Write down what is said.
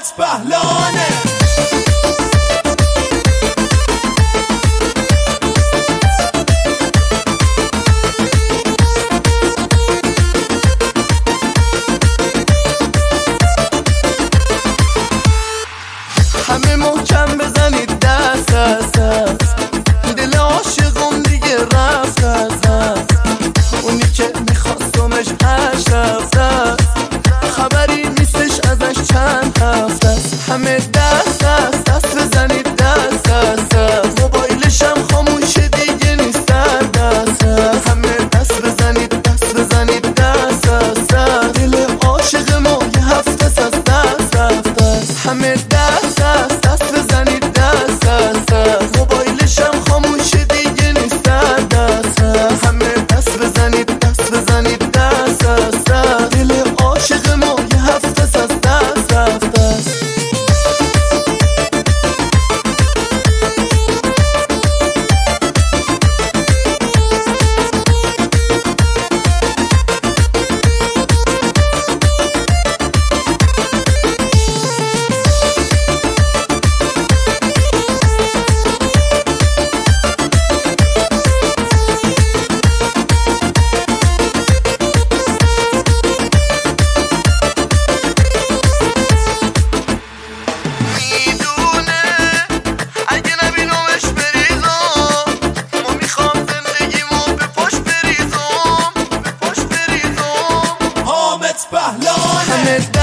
حامد پهلوانه. همه محکم بزنید دست از دست، دل عاشقم دیگه رفت از دست. اونی که میخواستمش 8 هفته است، خبری نیستش ازش چند هفته است. همه دست از دست بزنید دست از دست، موبایلشم خاموشه دیگه نیست در دست است. همه دست بزنید دست از دست، دل عاشق ما یه هفته از دست رفته است. همه دست از دست بزنید دست از دست، موبایلشم خاموشه دیگه نیست در دست است. همه دست بزنید دست از دست، دل عاشق ما یه هفته از دست رفته است. پهلوانه.